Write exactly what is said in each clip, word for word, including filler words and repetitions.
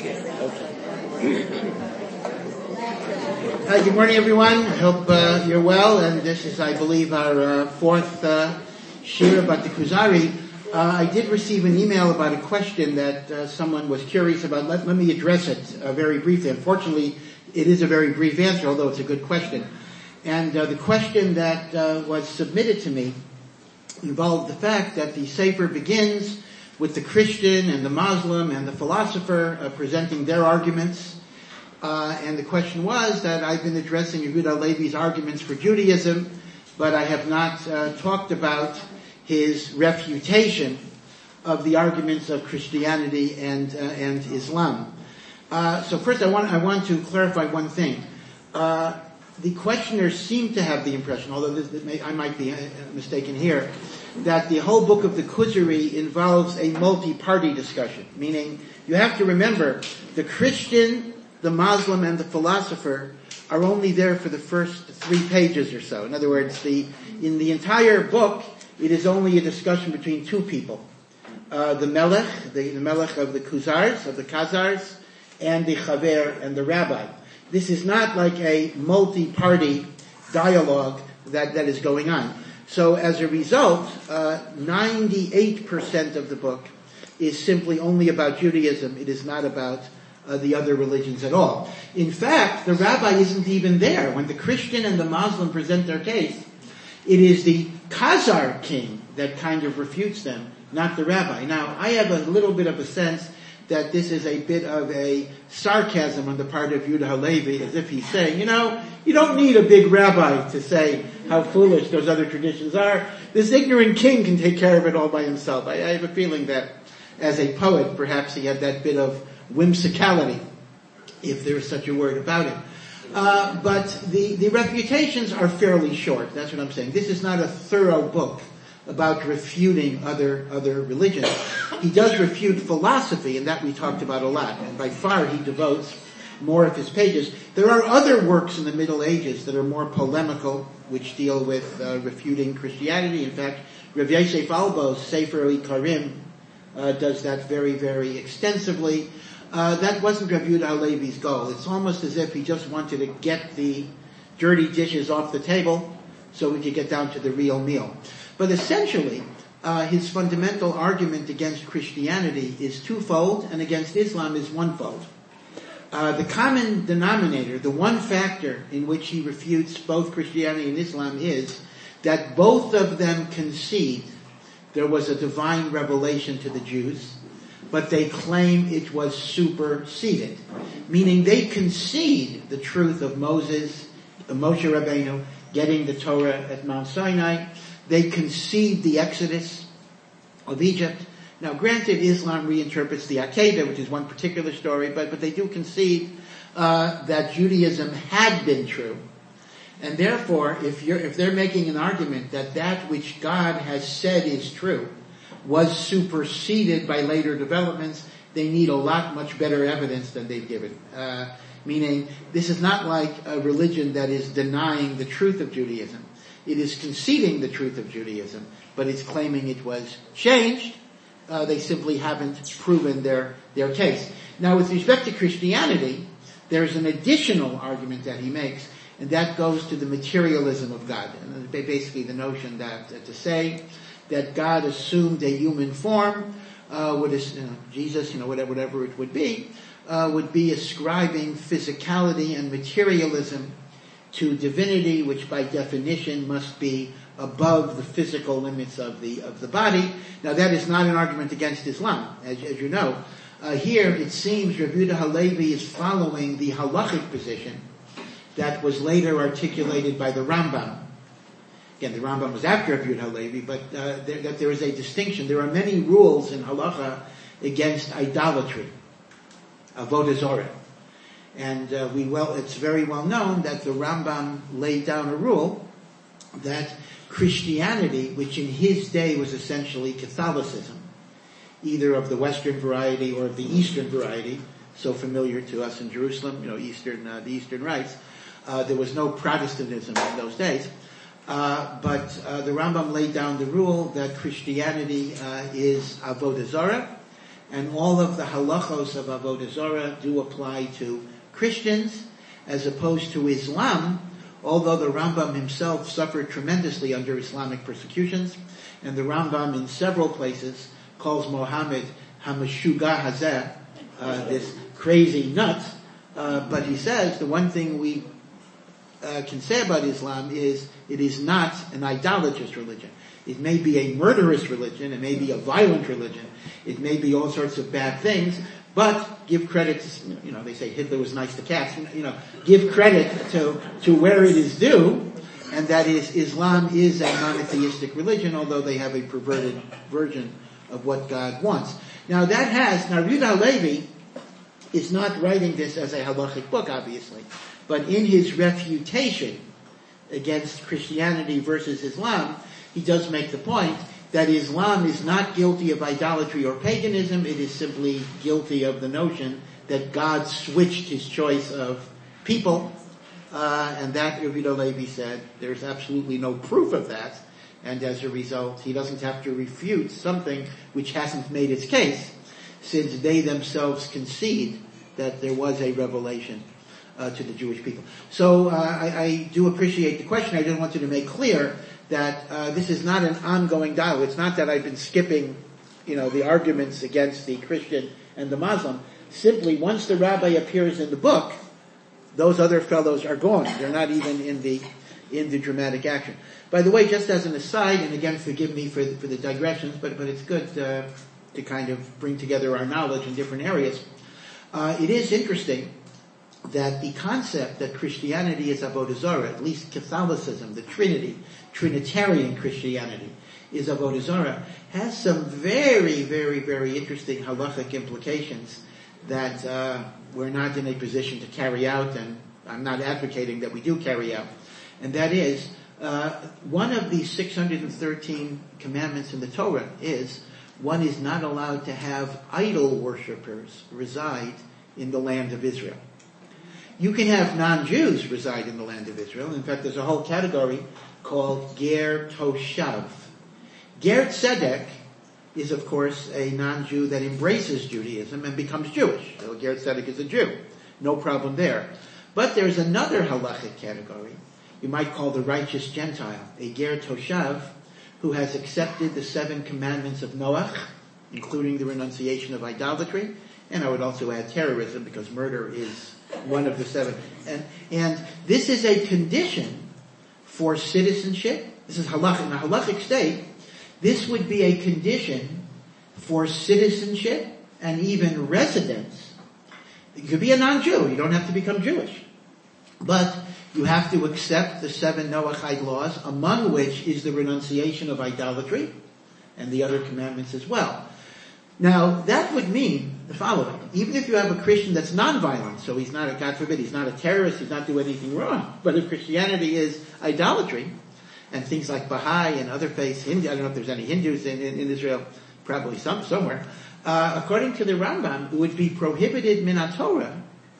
Hi, good morning, everyone. I hope uh, you're well, and this is, I believe, our uh, fourth uh, shir about the Kuzari. Uh, I did receive an email about a question that uh, someone was curious about. Let, let me address it uh, very briefly. Unfortunately, it is a very brief answer, although it's a good question. And uh, the question that uh, was submitted to me involved the fact that the Sefer begins with the Christian and the Muslim and the philosopher uh, presenting their arguments. Uh, and the question was that I've been addressing Yehuda Levi's arguments for Judaism, but I have not uh, talked about his refutation of the arguments of Christianity and uh, and Islam. Uh, so first, I want I want to clarify one thing. Uh, the questioners seem to have the impression, although this, may, I might be mistaken here, that the whole book of the Kuzari involves a multi-party discussion. Meaning, you have to remember the Christian, the Muslim, and the philosopher are only there for the first three pages or so. In other words, the in the entire book, it is only a discussion between two people. Uh, the Melech, the, the Melech of the Kuzars, of the Khazars, and the Chaver and the Rabbi. This is not like a multi-party dialogue that, that is going on. So as a result, uh, ninety-eight percent of the book is simply only about Judaism. It is not about Uh, the other religions at all. In fact, the rabbi isn't even there. When the Christian and the Muslim present their case, it is the Khazar king that kind of refutes them, not the rabbi. Now, I have a little bit of a sense that this is a bit of a sarcasm on the part of Yehuda Halevi, as if he's saying, you know, you don't need a big rabbi to say how foolish those other traditions are. This ignorant king can take care of it all by himself. I, I have a feeling that as a poet, perhaps he had that bit of whimsicality, if there is such a word about it. Uh, but the, the refutations are fairly short. That's what I'm saying. This is not a thorough book about refuting other, other religions. He does refute philosophy, and that we talked about a lot. And by far he devotes more of his pages. There are other works in the Middle Ages that are more polemical, which deal with uh, refuting Christianity. In fact, Rav Yosef Albo's Sefer Ikarim uh, does that very, very extensively. Uh, that wasn't Rav Yehuda Halevi's goal. It's almost as if he just wanted to get the dirty dishes off the table so we could get down to the real meal. But essentially, uh, his fundamental argument against Christianity is twofold, and against Islam is onefold. Uh, the common denominator, the one factor in which he refutes both Christianity and Islam is that both of them concede there was a divine revelation to the Jews, but they claim it was superseded. Meaning they concede the truth of Moses, Moshe Rabbeinu, getting the Torah at Mount Sinai. They concede the Exodus of Egypt. Now granted, Islam reinterprets the Akedah, which is one particular story, but, but they do concede uh, that Judaism had been true. And therefore, if you're, if they're making an argument that that which God has said is true was superseded by later developments, they need a lot much better evidence than they've given. Uh, meaning, this is not like a religion that is denying the truth of Judaism. It is conceding the truth of Judaism, but it's claiming it was changed. Uh, they simply haven't proven their, their case. Now, with respect to Christianity, there's an additional argument that he makes, and that goes to the materialism of God. And basically the notion that uh, to say that God assumed a human form, uh, would, you know, Jesus, you know, whatever, whatever it would be, uh, would be ascribing physicality and materialism to divinity, which by definition must be above the physical limits of the, of the body. Now that is not an argument against Islam, as, as you know. Uh, here it seems Rav Yehuda Halevi is following the halachic position that was later articulated by the Rambam. Again, the Rambam was after Rav Yehuda Halevi, but uh, there, that there is a distinction. There are many rules in halacha against idolatry, avodah zorah, and uh, we well, it's very well known that the Rambam laid down a rule that Christianity, which in his day was essentially Catholicism, either of the Western variety or of the Eastern variety, so familiar to us in Jerusalem, you know, Eastern, uh, the Eastern rites. Uh, there was no Protestantism in those days. Uh, but uh, the Rambam laid down the rule that Christianity uh, is avodah zarah, and all of the halachos of Avodah Zarah do apply to Christians as opposed to Islam, although the Rambam himself suffered tremendously under Islamic persecutions, and the Rambam in several places calls Muhammad Hamashuga Hazeh, uh, this crazy nut, uh, but he says the one thing we uh, can say about Islam is it is not an idolatrous religion. It may be a murderous religion, it may be a violent religion, it may be all sorts of bad things, but give credit to, you know, they say Hitler was nice to cats, you know, give credit to, to where it is due, and that is Islam is a monotheistic religion, although they have a perverted version of what God wants. Now that has, now Yehuda Halevi is not writing this as a halachic book, obviously, but in his refutation against Christianity versus Islam, he does make the point that Islam is not guilty of idolatry or paganism, it is simply guilty of the notion that God switched his choice of people, uh, and that, Yehuda Halevi said, there's absolutely no proof of that, and as a result, he doesn't have to refute something which hasn't made its case, since they themselves concede that there was a revelation uh, to the Jewish people. So uh, I, I do appreciate the question. I just wanted to make clear that uh, this is not an ongoing dialogue. It's not that I've been skipping, you know, the arguments against the Christian and the Muslim. Simply, once the rabbi appears in the book, those other fellows are gone. They're not even in the in the dramatic action. By the way, just as an aside, and again, forgive me for the, for the digressions, but but it's good uh, to kind of bring together our knowledge in different areas. Uh, it is interesting that the concept that Christianity is Avodah Zarah, at least Catholicism, the Trinity, Trinitarian Christianity is Avodah Zarah, has some very, very, very interesting halachic implications that uh, we're not in a position to carry out, and I'm not advocating that we do carry out. And that is, uh, one of the six hundred thirteen commandments in the Torah is one is not allowed to have idol worshippers reside in the land of Israel. You can have non-Jews reside in the land of Israel. In fact, there's a whole category called Ger Toshav. Ger Tzedek is, of course, a non-Jew that embraces Judaism and becomes Jewish. So Ger Tzedek is a Jew. No problem there. But there's another halachic category you might call the righteous Gentile, a Ger Toshav, who has accepted the seven commandments of Noach, including the renunciation of idolatry, and I would also add terrorism, because murder is one of the seven. And, and this is a condition for citizenship. This is halach, in a halachic state. This would be a condition for citizenship and even residence. You could be a non-Jew. You don't have to become Jewish. But you have to accept the seven Noachide laws, among which is the renunciation of idolatry and the other commandments as well. Now, that would mean the following. Even if you have a Christian that's non-violent, so he's not, a, God forbid, he's not a terrorist, he's not doing anything wrong, but if Christianity is idolatry, and things like Baha'i and other faiths, Hindu, I don't know if there's any Hindus in, in, in Israel, probably some somewhere, uh, according to the Rambam, it would be prohibited min Torah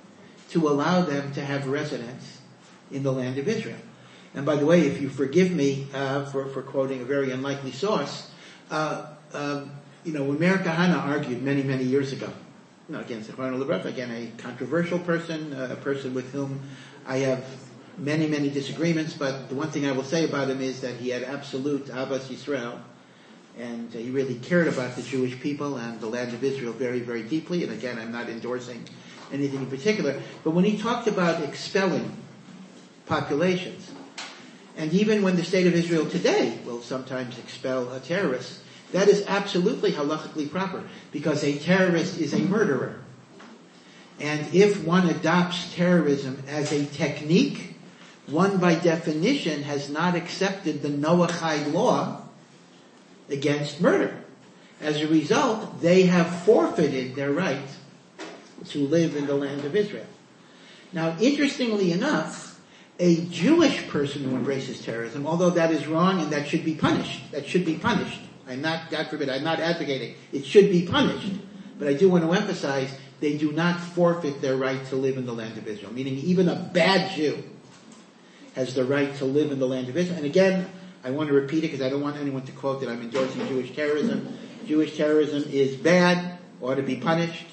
to allow them to have residence in the land of Israel. And by the way, if you forgive me uh, for, for quoting a very unlikely source, uh, um, you know, when Meir Kahana argued many, many years ago, you know, again, Zichrono Livracha, again, a controversial person, uh, a person with whom I have many, many disagreements, but the one thing I will say about him is that he had absolute Ahavas Yisrael, and uh, he really cared about the Jewish people and the land of Israel very, very deeply. And again, I'm not endorsing anything in particular, but when he talked about expelling populations, and even when the state of Israel today will sometimes expel a terrorist, that is absolutely halachically proper, because a terrorist is a murderer. And if one adopts terrorism as a technique, one by definition has not accepted the Noachide law against murder. As a result, they have forfeited their right to live in the land of Israel. Now, interestingly enough, a Jewish person who embraces terrorism, although that is wrong and that should be punished, that should be punished. I'm not, God forbid, I'm not advocating. It should be punished. But I do want to emphasize, they do not forfeit their right to live in the land of Israel. Meaning even a bad Jew has the right to live in the land of Israel. And again, I want to repeat it because I don't want anyone to quote that I'm endorsing Jewish terrorism. Jewish terrorism is bad. ought to be punished.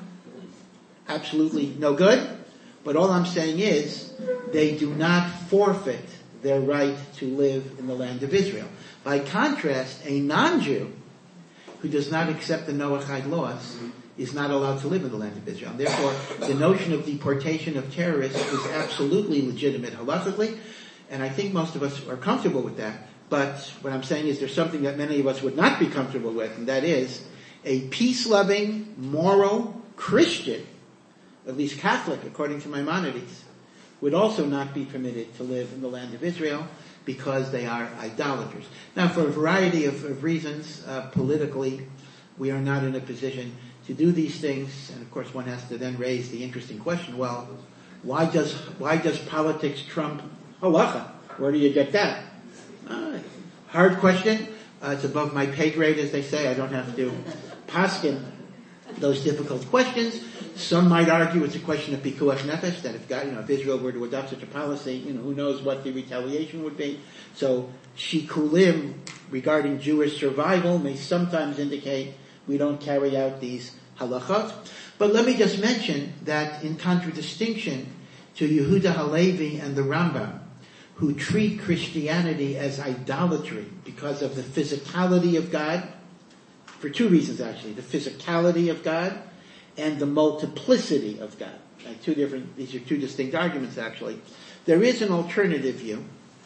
Absolutely no good. But all I'm saying is they do not forfeit their right to live in the land of Israel. By contrast, a non-Jew who does not accept the Noahide laws is not allowed to live in the land of Israel. And therefore, the notion of deportation of terrorists is absolutely legitimate halachically, and I think most of us are comfortable with that. But what I'm saying is there's something that many of us would not be comfortable with, and that is a peace-loving, moral Christian, at least Catholic, according to Maimonides, would also not be permitted to live in the land of Israel because they are idolaters. Now, for a variety of, of reasons, uh, politically, we are not in a position to do these things, and of course one has to then raise the interesting question, well, why does, why does politics trump halacha? Where do you get that? Uh, hard question. Uh, it's above my pay grade, as they say. I don't have to paskin those difficult questions. Some might argue it's a question of pikuach nefesh, that if God, you know, if Israel were to adopt such a policy, you know, who knows what the retaliation would be. So, shikulim regarding Jewish survival may sometimes indicate we don't carry out these halachot. But let me just mention that in contradistinction to Yehuda Halevi and the Rambam, who treat Christianity as idolatry because of the physicality of God, for two reasons actually, the physicality of God and the multiplicity of God. Like two different, these are two distinct arguments actually. There is an alternative view,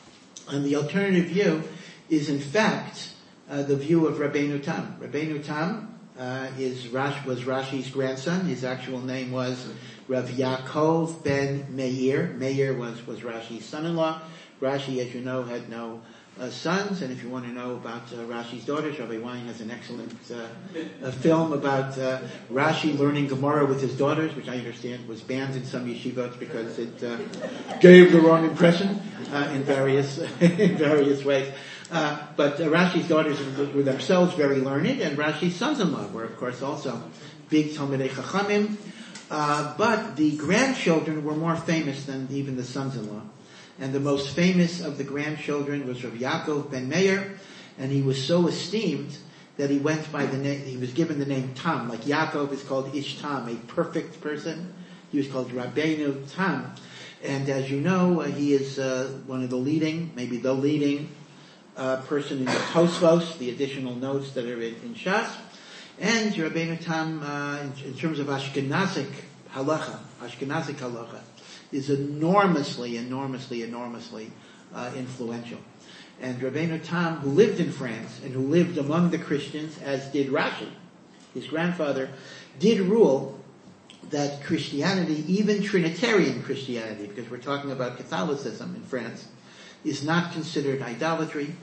and the alternative view is in fact uh, the view of Rabbeinu Tam. Rabbeinu Tam uh, is Rash, was Rashi's grandson. His actual name was Rav Yaakov ben Meir. Meir was, was Rashi's son-in-law. Rashi, as you know, had no uh, sons, and if you want to know about uh, Rashi's daughters, Rabbi Wein has an excellent uh, a film about uh, Rashi learning Gemara with his daughters, which I understand was banned in some yeshivot because it uh, gave the wrong impression uh, in various in various ways. Uh, but uh, Rashi's daughters were themselves very learned, and Rashi's sons-in-law were, of course, also big Talmidei Chachamim. Uh, but the grandchildren were more famous than even the sons-in-law. And the most famous of the grandchildren was Rav Yaakov ben Meir, and he was so esteemed that he went by the name, he was given the name Tam, like Yaakov is called Ish Tam, a perfect person. He was called Rabbeinu Tam. And as you know, uh, he is uh, one of the leading, maybe the leading uh, person in the Tosfos, the additional notes that are in, in Shas. And Rabbeinu Tam, uh, in, in terms of Ashkenazic halacha, Ashkenazic halacha, is enormously, enormously, enormously uh, influential. And Rabbeinu Tam, who lived in France and who lived among the Christians, as did Rashi, his grandfather, did rule that Christianity, even Trinitarian Christianity, because we're talking about Catholicism in France, is not considered idolatry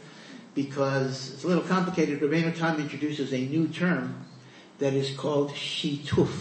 because it's a little complicated. Rabbeinu Tam introduces a new term that is called shituf.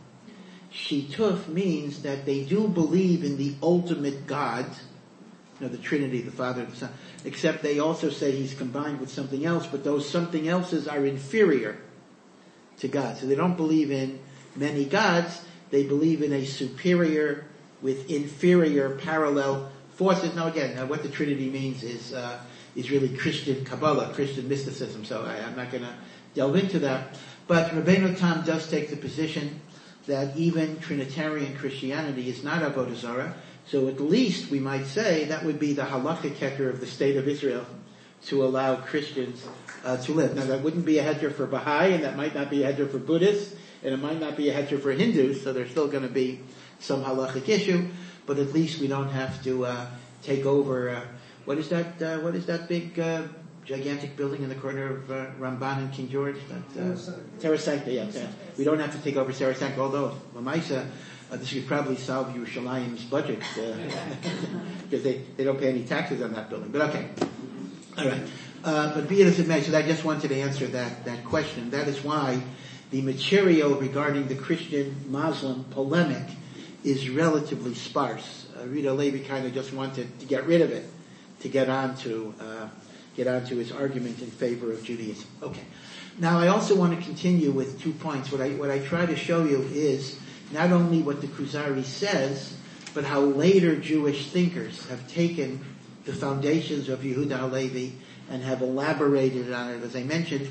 Shituf means that they do believe in the ultimate God, you know, the Trinity, the Father, the Son, except they also say he's combined with something else, but those something else's are inferior to God. So they don't believe in many gods, they believe in a superior with inferior parallel forces. Now again, uh, what the Trinity means is uh, is really Christian Kabbalah, Christian mysticism, so I, I'm not going to delve into that. But Rabbeinu Tam does take the position that even Trinitarian Christianity is not Avodah Zarah, so at least we might say that would be the halakhic heter of the state of Israel to allow Christians uh, to live. Now that wouldn't be a heter for Baha'i, and that might not be a heter for Buddhists, and it might not be a heter for Hindus, so there's still going to be some halakhic issue, but at least we don't have to uh, take over, uh, what is that, uh, what is that big, uh, gigantic building in the corner of uh, Ramban and King George? That, uh, Terra Sancta, yeah, yeah. We don't have to take over Terra Sancta, although, Lamaisa, uh, this could probably solve Yerushalayim's budget, uh, because they, they don't pay any taxes on that building. But okay. Alright. Uh, but be it as it may, so I just wanted to answer that, that question. That is why the material regarding the Christian-Muslim polemic is relatively sparse. Uh, Rita Levi kind of just wanted to get rid of it, to get on to, uh, get on to his argument in favor of Judaism. Okay. Now I also want to continue with two points. What I, what I try to show you is not only what the Kuzari says, but how later Jewish thinkers have taken the foundations of Yehuda Halevi and have elaborated on it. As I mentioned,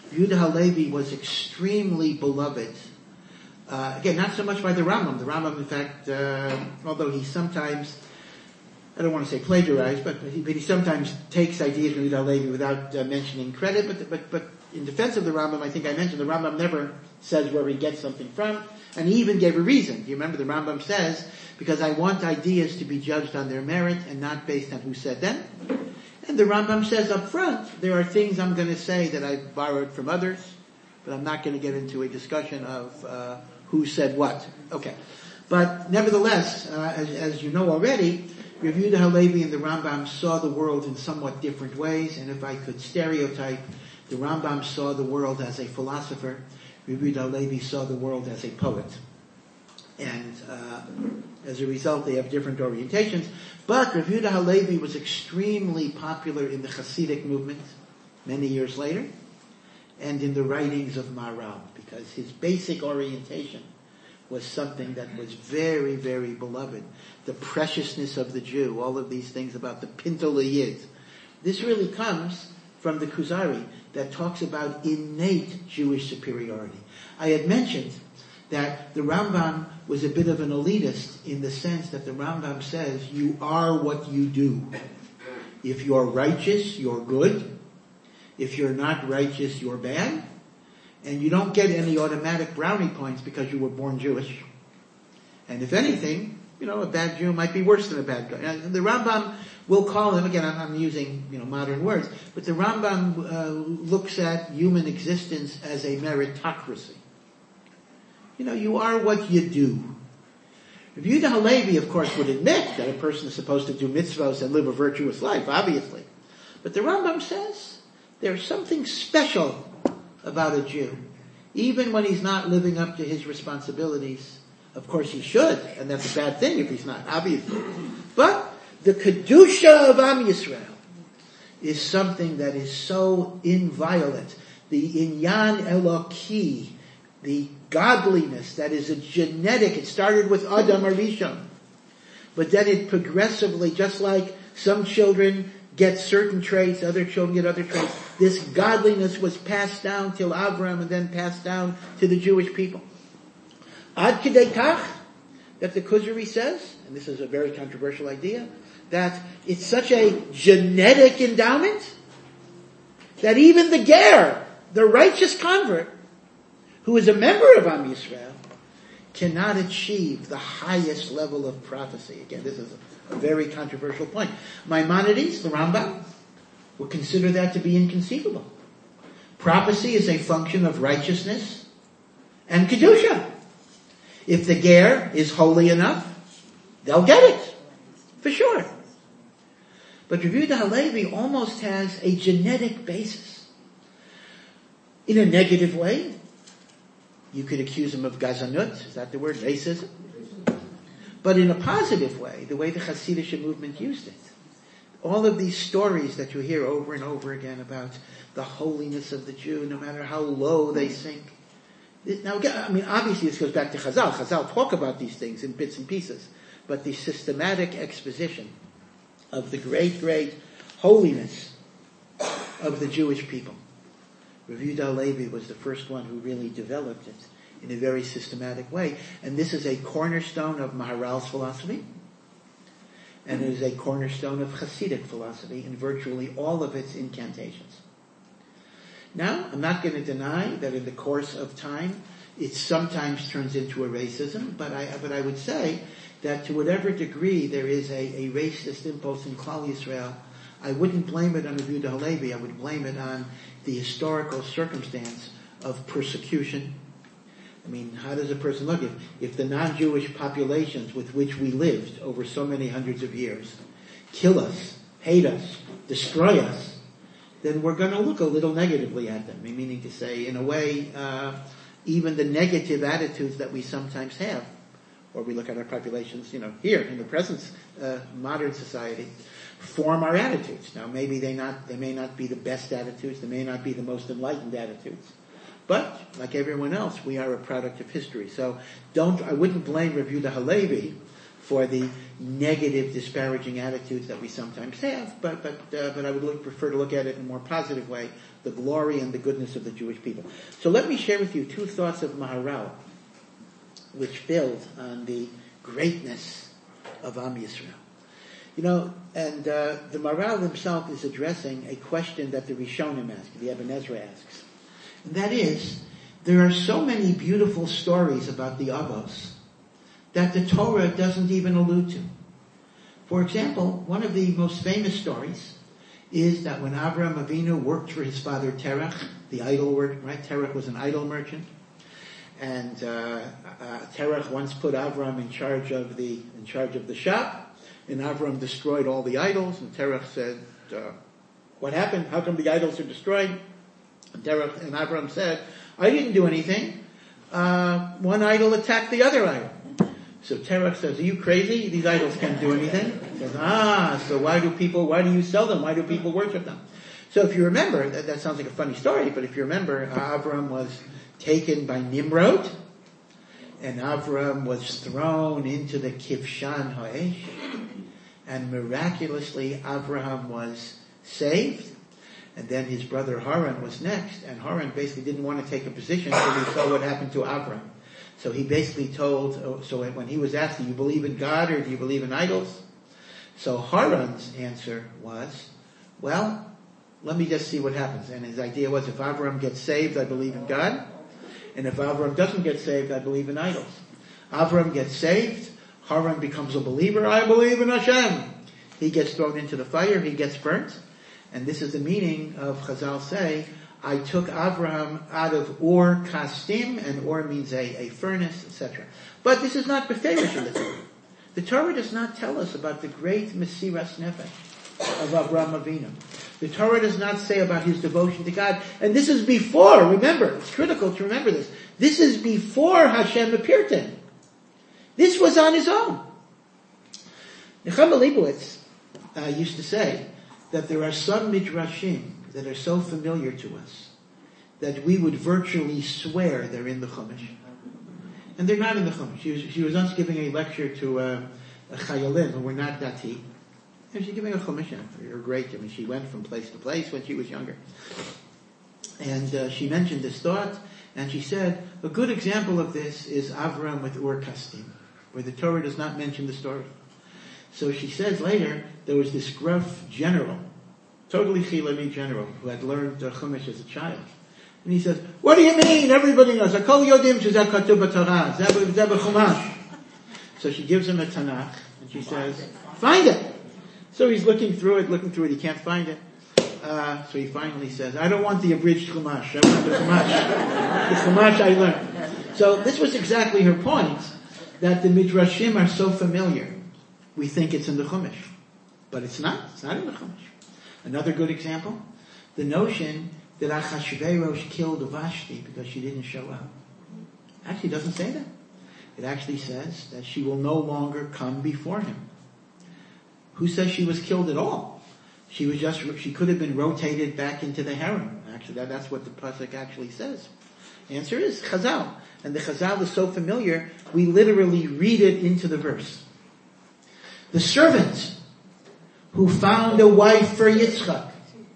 Yehuda Halevi was extremely beloved. Uh, again, not so much by the Rambam. The Rambam, in fact, uh, although he sometimes, I don't want to say plagiarized, but he, but he sometimes takes ideas from Yehuda Halevi without uh, mentioning credit. But, but, but in defense of the Rambam, I think I mentioned the Rambam never says where he gets something from, and he even gave a reason. Do you remember the Rambam says, because I want ideas to be judged on their merit and not based on who said them. And the Rambam says up front, there are things I'm going to say that I borrowed from others, but I'm not going to get into a discussion of uh, who said what. Okay. But nevertheless, uh, as, as you know already, Rav Yehuda Halevi and the Rambam saw the world in somewhat different ways, and if I could stereotype, the Rambam saw the world as a philosopher, Rav Yehuda Halevi saw the world as a poet. And uh, as a result, they have different orientations. But Rav Yehuda Halevi was extremely popular in the Hasidic movement many years later, and in the writings of Maharal, because his basic orientation was something that was very, very beloved. The preciousness of the Jew, all of these things about the Pinto Yid. This really comes from the Kuzari that talks about innate Jewish superiority. I had mentioned that the Rambam was a bit of an elitist in the sense that the Rambam says, you are what you do. If you're righteous, you're good. If you're not righteous, you're bad. And you don't get any automatic brownie points because you were born Jewish. And if anything, you know, a bad Jew might be worse than a bad guy. And the Rambam will call him, again, I'm, I'm using, you know, modern words, but the Rambam uh, looks at human existence as a meritocracy. You know, you are what you do. Rav Yehuda Halevi, of course, would admit that a person is supposed to do mitzvahs and live a virtuous life, obviously. But the Rambam says there's something special about a Jew. Even when he's not living up to his responsibilities, of course he should, and that's a bad thing if he's not, obviously. But the Kedusha of Am Yisrael is something that is so inviolate. The Inyan Eloki, the godliness that is a genetic, it started with Adam Arishon, but then it progressively, just like some children get certain traits, other children get other traits, this godliness was passed down till Abraham and then passed down to the Jewish people. Ad Kedei Kach, that the Kuzari says, and this is a very controversial idea, that it's such a genetic endowment that even the Ger, the righteous convert, who is a member of Am Yisrael, cannot achieve the highest level of prophecy. Again, this is a very controversial point. Maimonides, the Rambam, would consider that to be inconceivable. Prophecy is a function of righteousness and Kedusha. If the Ger is holy enough, they'll get it, for sure. But Rav Yehuda Halevi almost has a genetic basis. In a negative way, you could accuse him of gazanut, is that the word, racism? But in a positive way, the way the Hasidic movement used it. All of these stories that you hear over and over again about the holiness of the Jew, no matter how low they sink. Now, I mean, obviously this goes back to Chazal. Chazal talk about these things in bits and pieces. But the systematic exposition of the great, great holiness of the Jewish people. Rav Yehuda Halevi was the first one who really developed it in a very systematic way. And this is a cornerstone of Maharal's philosophy. And it is a cornerstone of Hasidic philosophy in virtually all of its incantations. Now, I'm not going to deny that in the course of time, it sometimes turns into a racism, but I, but I would say that to whatever degree there is a, a racist impulse in Klal Yisrael, I wouldn't blame it on Rav Yehuda Halevi. I would blame it on the historical circumstance of persecution. I mean, how does a person look? If, if the non-Jewish populations with which we lived over so many hundreds of years kill us, hate us, destroy us, then we're going to look a little negatively at them. Meaning to say, in a way, uh, even the negative attitudes that we sometimes have, or we look at our populations, you know, here in the present uh, modern society, form our attitudes. Now, maybe they not, they may not be the best attitudes, they may not be the most enlightened attitudes, but like everyone else, we are a product of history. So, don't I wouldn't blame Rav Yehuda Halevi for the negative, disparaging attitudes that we sometimes have, but but uh, but I would look, prefer to look at it in a more positive way. the glory and the goodness of the Jewish people. So let me share with you two thoughts of Maharal, which build on the greatness of Am Yisrael. You know, and uh, the Maharal himself is addressing a question that the Rishonim ask, the Ibn Ezra asks. And that is, there are so many beautiful stories about the Avos that the Torah doesn't even allude to. For example, one of the most famous stories is that when Avraham Avinu worked for his father Terach, the idol word, right? Terach was an idol merchant. And uh, uh, Terach once put Avraham in charge of the in charge of the shop, and Avraham destroyed all the idols. And Terach said, uh, "What happened? How come the idols are destroyed?" And Terach and Avraham said, "I didn't do anything. Uh, one idol attacked the other idol." So Terach says, "Are you crazy? These idols can't do anything." He says, "Ah, so why do people? Why do you sell them? Why do people worship them?" So if you remember, that, that sounds like a funny story, but if you remember, uh, Avraham was taken by Nimrod, and Avraham was thrown into the Kivshan Ha'esh, and miraculously Avraham was saved, and then his brother Haran was next, and Haran basically didn't want to take a position until he saw what happened to Avraham. So he basically told, so when he was asked, do you believe in God or do you believe in idols? So Haran's answer was, well, let me just see what happens. And his idea was, if Avraham gets saved, I believe in God. And if Avraham doesn't get saved, I believe in idols. Avraham gets saved. Haran becomes a believer. I believe in Hashem. He gets thrown into the fire. He gets burnt. And this is the meaning of Chazal say, I took Avraham out of Ur Kasdim, and Ur means a, a furnace, et cetera. But this is not beferish in the Torah. The Torah does not tell us about the great Mesiras Nefesh of Avraham Avinu. The Torah does not say about his devotion to God. And this is before, remember, it's critical to remember this. This is before Hashem appeared to him. This was on his own. Nechama Leibowitz uh, used to say that there are some midrashim that are so familiar to us that we would virtually swear they're in the Chumash. And they're not in the Chumash. She was, she was once giving a lecture to uh, a Chayalim who were not Dati. And she's giving a Chumash. You're great. I mean, she went from place to place when she was younger. And uh, she mentioned this thought, and she said, a good example of this is Avram with Ur Kasdim, where the Torah does not mention the story. So she says later, there was this gruff general, totally Chiloni general, who had learned uh, Chumash as a child. And he says, what do you mean? Everybody knows. Hakol yodim shezeh katuv b'Torah. Zeh b'Chumash. So she gives him a Tanakh, and she says, find it. So he's looking through it, looking through it, he can't find it. Uh, so he finally says, I don't want the abridged Chumash. I want the Chumash. The Chumash I learned. So this was exactly her point, that the Midrashim are so familiar. We think it's in the Chumash. But it's not. It's not in the Chumash. Another good example, the notion that Achashverosh killed Vashti because she didn't show up. Actually, it doesn't say that. It actually says that she will no longer come before him. Who says she was killed at all? She was just, she could have been rotated back into the harem. Actually, that, that's what the pasuk actually says. The answer is Chazal. And the Chazal is so familiar, we literally read it into the verse. The servant who found a wife for Yitzchak.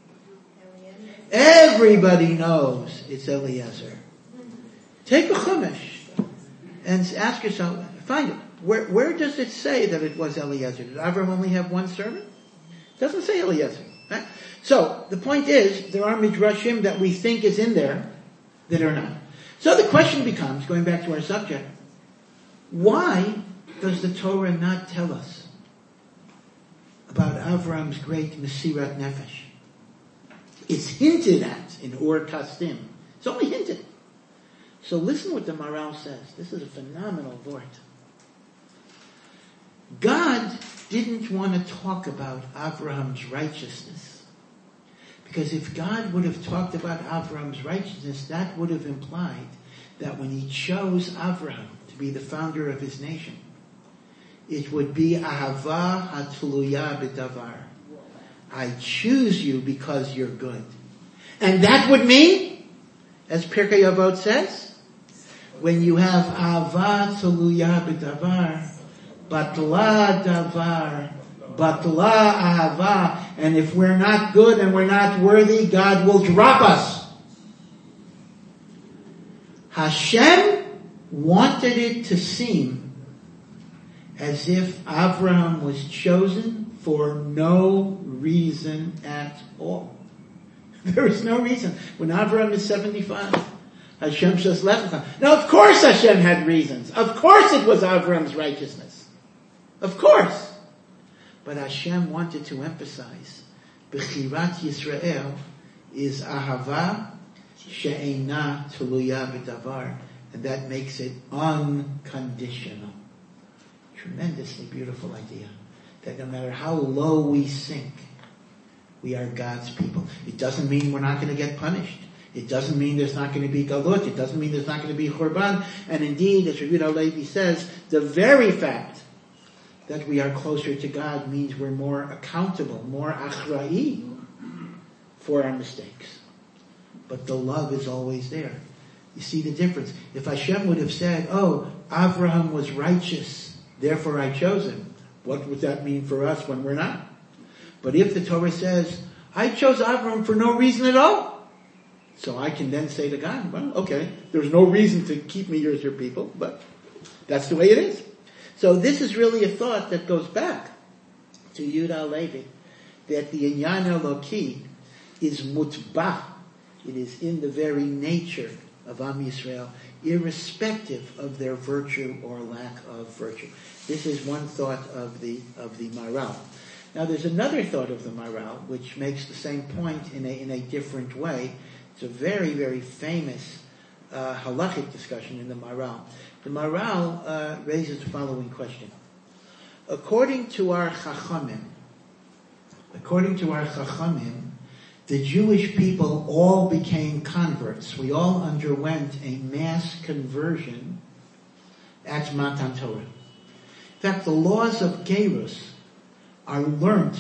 Everybody knows it's Eliezer. Take a Chumash and ask yourself, find it. Where, where does it say that it was Eliezer? Did Avraham only have one servant? It doesn't say Eliezer. Right? So, the point is, there are midrashim that we think is in there that are not. So the question becomes, going back to our subject, why does the Torah not tell us about Avram's great Mesirat Nefesh? It's hinted at in Ur Kasdim. It's only hinted. So listen what the Maharal says. This is a phenomenal word. God didn't want to talk about Avraham's righteousness. Because if God would have talked about Avraham's righteousness, that would have implied that when he chose Avraham to be the founder of his nation, it would be Ahava Hatuluya B'Davar. I choose you because you're good. And that would mean, as Pirkei Avot says, when you have Ahava Hatuluya B'Davar, Batla Davar batla ahava, and if we're not good and we're not worthy, God will drop us. Hashem wanted it to seem as if Avraham was chosen for no reason at all. There is no reason. When Avraham is seventy-five, Hashem says, Lech Lecha. Now, of course Hashem had reasons. Of course it was Avraham's righteousness. Of course. But Hashem wanted to emphasize, Bechirat Yisrael is Ahava she'eina tuluya b'davar. And that makes it unconditional. Tremendously beautiful idea. That no matter how low we sink, we are God's people. It doesn't mean we're not going to get punished. It doesn't mean there's not going to be galut. It doesn't mean there's not going to be churban. And indeed, as Rabbi Yehuda Levi says, the very fact that we are closer to God means we're more accountable, more achra'i for our mistakes. But the love is always there. You see the difference. If Hashem would have said, oh, Avraham was righteous, therefore I chose him, what would that mean for us when we're not? But if the Torah says, I chose Avraham for no reason at all, so I can then say to God, well, okay, there's no reason to keep me as your people, but that's the way it is. So this is really a thought that goes back to Yehuda Levi, that the Inyan Eloki is mutbah. It is in the very nature of Am Yisrael, irrespective of their virtue or lack of virtue. This is one thought of the of the Maharal. Now there's another thought of the Maharal which makes the same point in a in a different way. It's a very, very famous uh, halachic discussion in the Maharal. The Maharal uh, raises the following question. According to our Chachamim, according to our Chachamim, the Jewish people all became converts. We all underwent a mass conversion at Matan Torah. In fact, the laws of Gerus are learnt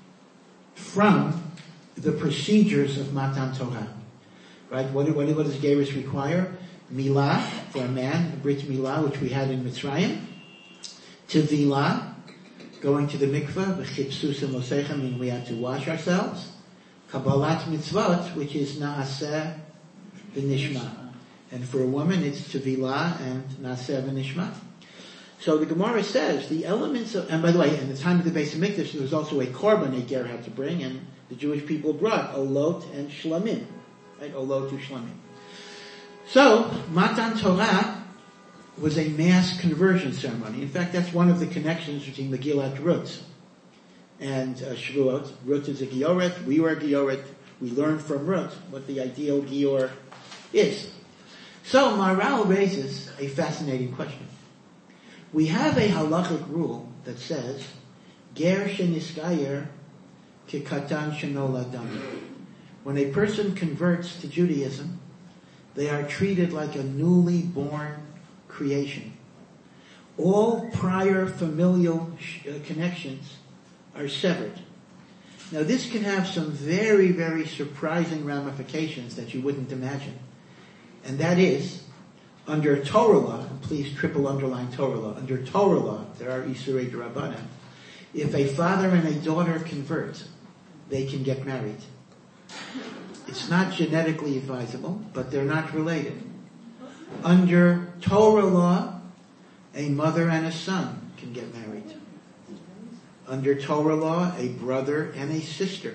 from the procedures of Matan Torah. Right? What, what, what does Gerus require? Milah, for a man, Brit Milah, which we had in Mitzrayim. Tevilah, going to the mikveh, v'chipsus and mosechem, meaning we had to wash ourselves. Kabbalat mitzvot, which is naaseh v'nishma. And for a woman, it's tevilah and naaseh v'nishma. So the Gemara says, the elements of, and by the way, in the time of the Beis HaMikdash, there was also a korban a ger had to bring, and the Jewish people brought olot and shlamim. Right? Olot to shlamim. So, Matan Torah was a mass conversion ceremony. In fact, that's one of the connections between Megillat Ruth and uh, Shavuot. Ruth is a Gioret, we were a Gioret. We learned from Ruth what the ideal Gior is. So, Maharal raises a fascinating question. We have a halachic rule that says, Ger sheniskayer kikatan shenoladam. When a person converts to Judaism, they are treated like a newly born creation. All prior familial sh- uh, connections are severed. Now this can have some very, very surprising ramifications that you wouldn't imagine. And that is, under Torah law, and please triple underline Torah law, under Torah law, there are Isurei D'Rabbanan, if a father and a daughter convert, they can get married. It's not genetically advisable, but they're not related. Under Torah law, a mother and a son can get married. Under Torah law, a brother and a sister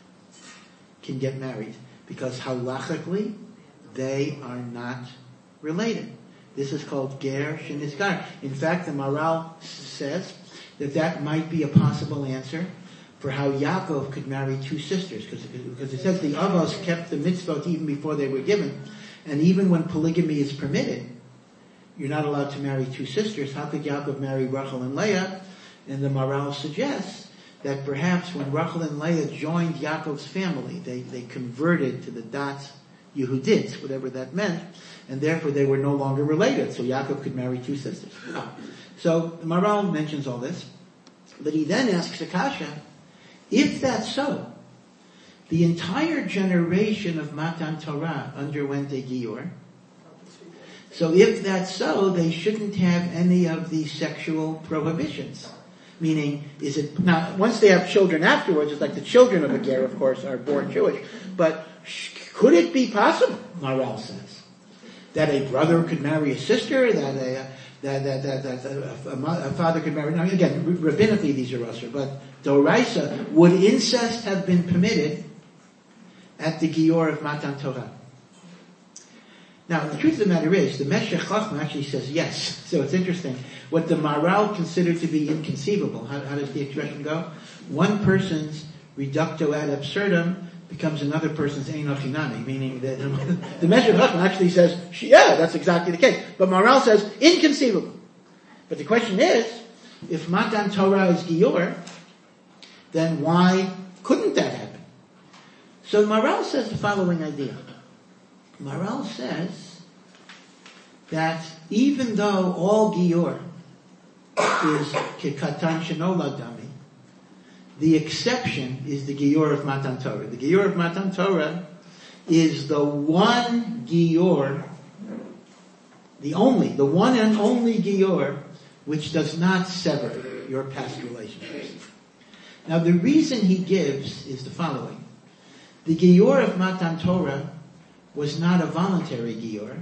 can get married, because halachically, they are not related. This is called ger sheniskar. In fact, the Maharal says that that might be a possible answer for how Yaakov could marry two sisters, because because it says the Avos kept the mitzvot even before they were given, and even when polygamy is permitted, you're not allowed to marry two sisters. How could Yaakov marry Rachel and Leah? And the Maharal suggests that perhaps when Rachel and Leah joined Yaakov's family, they, they converted to the Dat Yehudit, whatever that meant, and therefore they were no longer related, so Yaakov could marry two sisters. So the Maharal mentions all this, but he then asks Akasha, if that's so, the entire generation of Matan Torah underwent a Gior. So if that's so, they shouldn't have any of the sexual prohibitions. Meaning, is it, now, once they have children afterwards, it's like the children of a ger, of course, are born Jewish. But could it be possible, Maharal says, that a brother could marry a sister, that a, that, that, that, that a, a, a father could marry, now again, rabbinically these are usher, but Doraisa, would incest have been permitted at the Gior of Matan Torah? Now, the truth of the matter is, the Meshech Chochmah actually says yes. So it's interesting. What the Maharal considered to be inconceivable, how, how does the expression go? One person's reducto ad absurdum becomes another person's ein hachinami, meaning that the Meshech Chochmah actually says, yeah, that's exactly the case. But Maharal says, inconceivable. But the question is, if Matan Torah is Gior, then why couldn't that happen? So Maharal says the following idea. Maharal says that even though all Gior is Kekatan Shenolad Dami, the exception is the Gior of Matan Torah. The Gior of Matan Torah is the one Gior, the only, the one and only Gior, which does not sever your past relationships. Now the reason he gives is the following. The Gior of Matan Torah was not a voluntary Gior.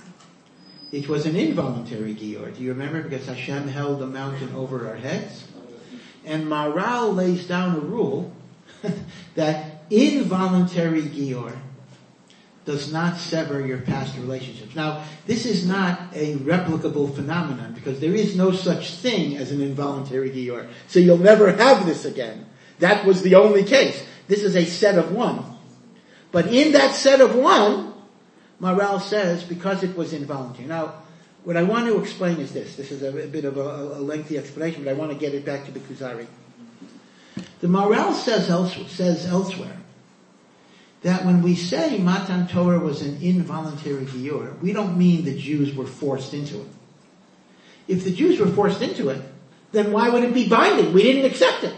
It was an involuntary Gior. Do you remember? Because Hashem held the mountain over our heads. And Maharal lays down a rule that involuntary Gior does not sever your past relationships. Now, this is not a replicable phenomenon because there is no such thing as an involuntary Gior. So you'll never have this again. That was the only case. This is a set of one. But in that set of one, Maharal says, because it was involuntary. Now, what I want to explain is this. This is a, a bit of a, a lengthy explanation, but I want to get it back to the Kuzari. The Maharal says, else, says elsewhere that when we say Matan Torah was an involuntary Gior, we don't mean the Jews were forced into it. If the Jews were forced into it, then why would it be binding? We didn't accept it.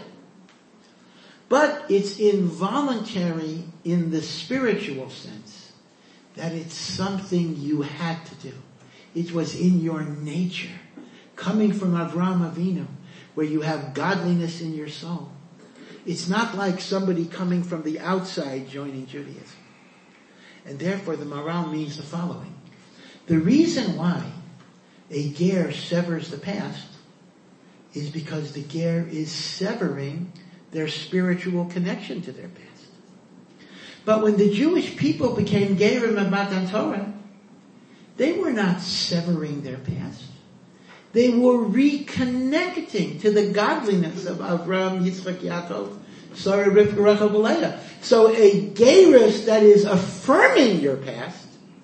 But it's involuntary in the spiritual sense, that it's something you had to do. It was in your nature, coming from Avraham Avinu, where you have godliness in your soul. It's not like somebody coming from the outside joining Judaism. And therefore the Maharal means the following. The reason why a ger severs the past is because the ger is severing their spiritual connection to their past. But when the Jewish people became Gerim of Matan Torah, they were not severing their past. They were reconnecting to the godliness of Avraham, Yitzchak, Yaakov, Sarah, Rivka, Rachel, Leah. So a gerus that is affirming your past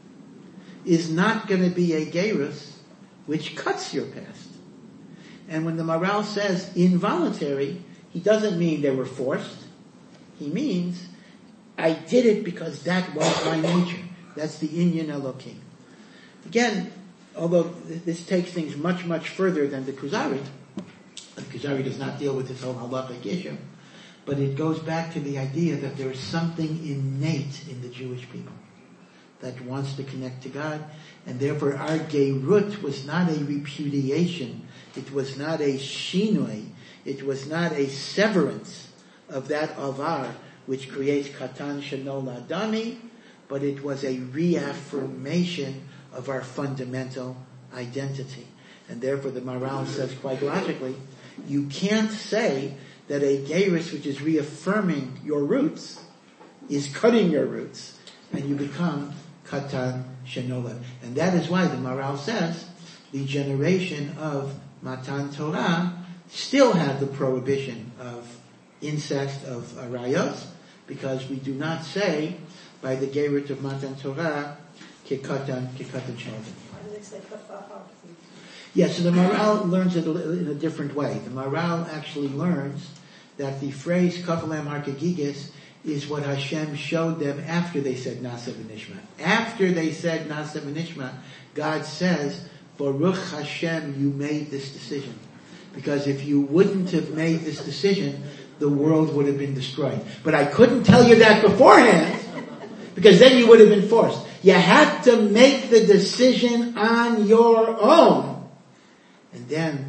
is not going to be a gerus which cuts your past. And when the Maharal says involuntary, he doesn't mean they were forced. He means, I did it because that was my nature. That's the Inyan Elokim. Again, although this takes things much, much further than the Kuzari, the Kuzari does not deal with this whole halachic issue, but it goes back to the idea that there is something innate in the Jewish people that wants to connect to God, and therefore our Geirut was not a repudiation, it was not a shinoi, it was not a severance of that avar which creates katan shenolad dami, but it was a reaffirmation of our fundamental identity. And therefore the Maharal says quite logically, you can't say that a gerus which is reaffirming your roots is cutting your roots, and you become katan shenolad. And that is why the Maharal says the generation of Matan Torah still have the prohibition of incest, of arayos, because we do not say by the gerut of Matan Torah kekatan kekatan shenolad. Why do they say kafah? Yes, so the Maharal learns it in a different way. The Maharal actually learns that the phrase kafalam harkegigis is what Hashem showed them after they said Nasa v'nishma. After they said Nasa v'nishma, God says, Baruch Hashem, you made this decision. Because if you wouldn't have made this decision, the world would have been destroyed. But I couldn't tell you that beforehand, because then you would have been forced. You had to make the decision on your own. And then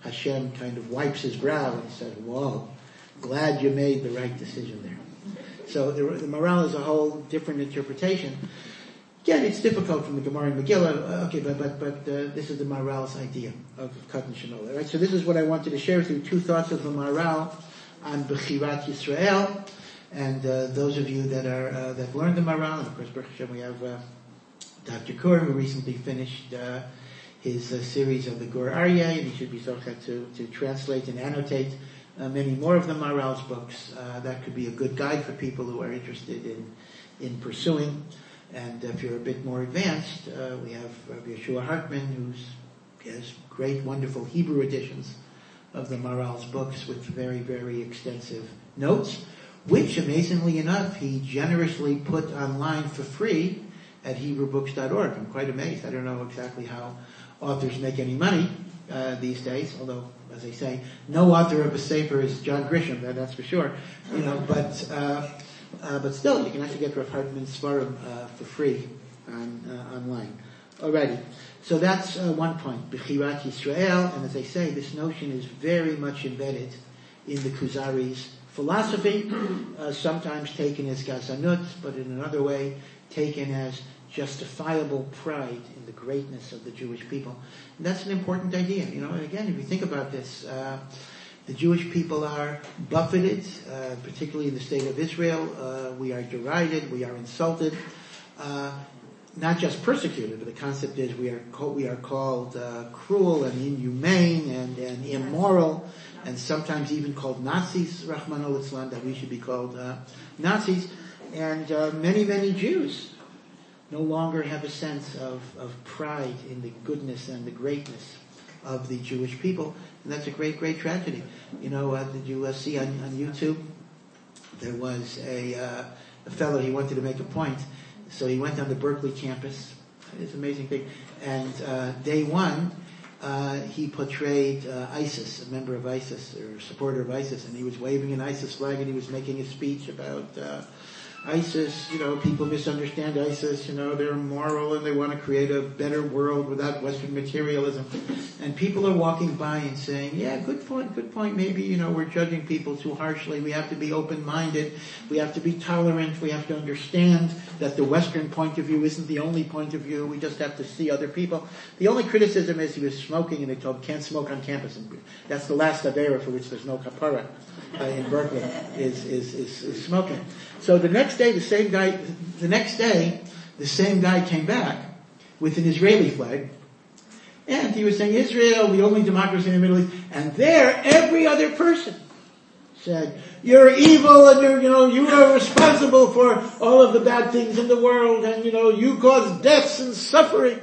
Hashem kind of wipes his brow and says, whoa, glad you made the right decision there. So the, the Maharal is a whole different interpretation. Again, it's difficult from the Gemara and Megillah, okay, but but but uh, this is the Maharal's idea of Katan Shenola, right? So this is what I wanted to share with you, two thoughts of the Maharal on Bechirat Yisrael, and uh, those of you that are uh, that learned the Maharal, and of course, Baruch Hashem, we have uh, Doctor Kur, who recently finished uh, his uh, series of the Gur Aryeh, and he should be zochet to to translate and annotate uh, many more of the Maharal's books. Uh, that could be a good guide for people who are interested in in pursuing. And if you're a bit more advanced, uh, we have Rabbi Yeshua Hartman, who's has great, wonderful Hebrew editions of the Maharal's books with very, very extensive notes, which, amazingly enough, he generously put online for free at Hebrew Books dot org. I'm quite amazed. I don't know exactly how authors make any money uh, these days, although, as I say, no author of a sefer is John Grisham, that's for sure. You know, but uh, uh, but still, you can actually get Rav Hartman's Svarim uh, for free on uh, online. Alrighty, so that's uh, one point, Bechirat Yisrael, and as I say, this notion is very much embedded in the Kuzari's philosophy, uh, sometimes taken as gazanut, but in another way taken as justifiable pride in the greatness of the Jewish people. And that's an important idea, you know, and again, if you think about this, uh, the Jewish people are buffeted, uh, particularly in the state of Israel. Uh, we are derided, we are insulted, uh, not just persecuted, but the concept is we are co- we are called uh, cruel and inhumane and, and immoral, and sometimes even called Nazis, Rahman al-Islam, that we should be called uh, Nazis. And uh, many, many Jews no longer have a sense of, of pride in the goodness and the greatness of the Jewish people. And that's a great, great tragedy. You know, uh, did you uh, see on, on YouTube, there was a, uh, a fellow, he wanted to make a point. So he went on the Berkeley campus. It's an amazing thing. And uh, day one, uh, he portrayed uh, ISIS, a member of ISIS, or a supporter of ISIS, and he was waving an ISIS flag, and he was making a speech about uh, ISIS. You know, people misunderstand ISIS, you know, they're immoral and they want to create a better world without Western materialism. And people are walking by and saying, yeah, good point, good point. Maybe, you know, we're judging people too harshly. We have to be open-minded. We have to be tolerant. We have to understand that the Western point of view isn't the only point of view. We just have to see other people. The only criticism is he was smoking, and they told him can't smoke on campus. And that's the last avera for which there's no kapara uh, in Berkeley, is, is, is, is smoking. So the next day, the same guy, the next day, the same guy came back with an Israeli flag, and he was saying, Israel, the only democracy in the Middle East, and there, every other person said, you're evil, and you're, you know, you are responsible for all of the bad things in the world, and, you know, you cause deaths and suffering.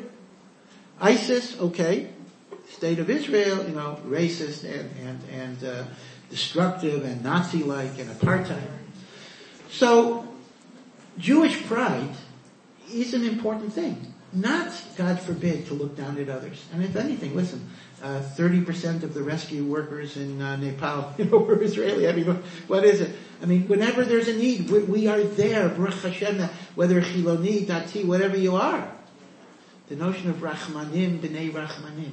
ISIS, okay. State of Israel, you know, racist and, and, and, uh, destructive and Nazi-like and apartheid. So, Jewish pride is an important thing. Not, God forbid, to look down at others. And if anything, listen, uh, thirty percent of the rescue workers in uh, Nepal, you know, were Israeli. I mean, what is it? I mean, whenever there's a need, we, we are there, Baruch Hashem, whether Chiloni, Dati, whatever you are. The notion of Rachmanim, B'nai Rachmanim,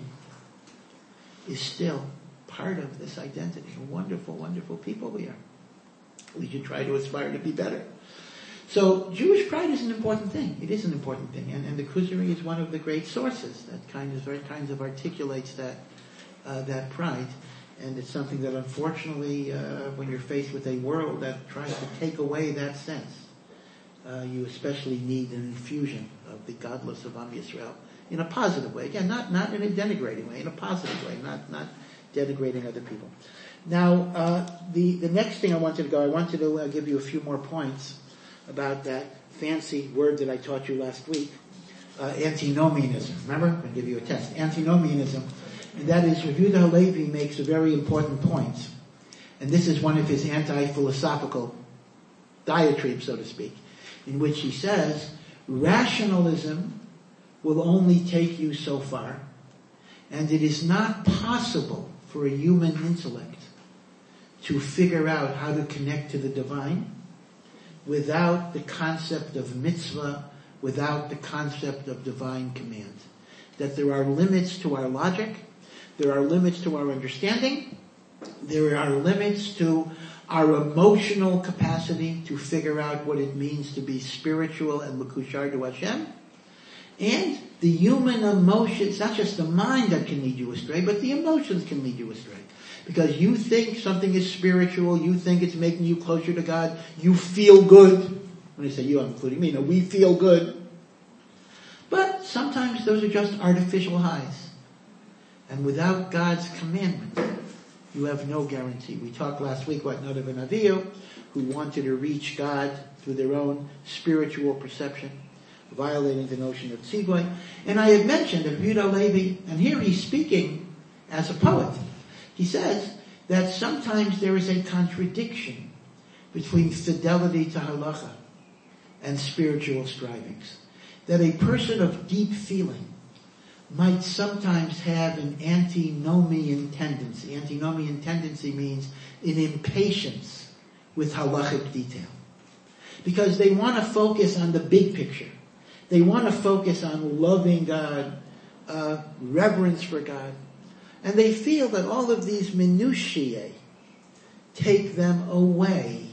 is still part of this identity. Wonderful, wonderful people we are. We should try to aspire to be better. So Jewish pride is an important thing. It is an important thing, and, and the Kuzari is one of the great sources that kind of very kinds of articulates that uh, that pride. And it's something that, unfortunately, uh, when you're faced with a world that tries to take away that sense, uh, you especially need an infusion of the godless of Am Yisrael in a positive way. Again, not not in a denigrating way, in a positive way, not not denigrating other people. Now, uh, the the next thing I wanted to go, I wanted to uh, give you a few more points about that fancy word that I taught you last week, uh, antinomianism. Remember? I'll give you a test. Antinomianism. And that is, Rav Yehuda Halevi makes a very important point. And this is one of his anti-philosophical diatribes, so to speak, in which he says, rationalism will only take you so far, and it is not possible for a human intellect to figure out how to connect to the divine without the concept of mitzvah, without the concept of divine command. That there are limits to our logic, There are limits to our understanding. There are limits to our emotional capacity to figure out what it means to be spiritual and mekushar to Hashem. And the human emotion, it's not just the mind that can lead you astray, but the emotions can lead you astray. Because you think something is spiritual, you think it's making you closer to God, you feel good. When I say you, I'm including me. No, we feel good. But sometimes those are just artificial highs. And without God's commandment, you have no guarantee. We talked last week about Nadav and Avihu, who wanted to reach God through their own spiritual perception, violating the notion of tzivoy. And I had mentioned that Yehuda Halevi, and here he's speaking as a poet, he says that sometimes there is a contradiction between fidelity to halacha and spiritual strivings. That a person of deep feeling might sometimes have an antinomian tendency. Antinomian tendency means an impatience with halachic detail. Because they want to focus on the big picture. They want to focus on loving God, uh, reverence for God. And they feel that all of these minutiae take them away.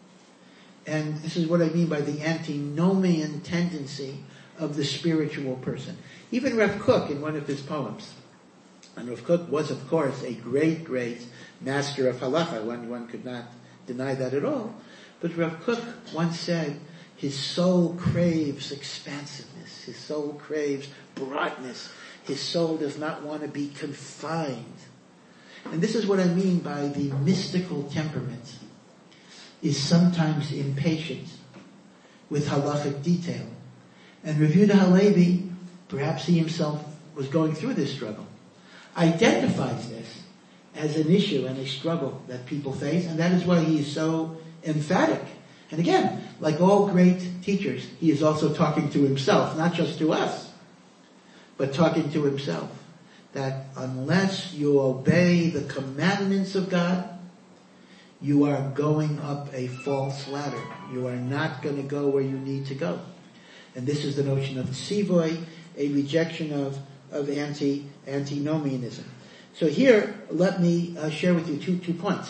And this is what I mean by the antinomian tendency of the spiritual person. Even Rav Kook in one of his poems, and Rav Kook was of course a great, great master of halacha, one, one could not deny that at all, but Rav Kook once said his soul craves expansiveness, his soul craves broadness, his soul does not want to be confined. And this is what I mean by the mystical temperament is sometimes impatient with halachic detail. And Rav Yehuda Halevi, perhaps he himself was going through this struggle, identifies this as an issue and a struggle that people face, and that is why he is so emphatic. And again, like all great teachers, he is also talking to himself, not just to us, but talking to himself, that unless you obey the commandments of God, you are going up a false ladder. You are not going to go where you need to go. And this is the notion of tzivoy, a rejection of, of anti, antinomianism. So here, let me uh, share with you two, two points.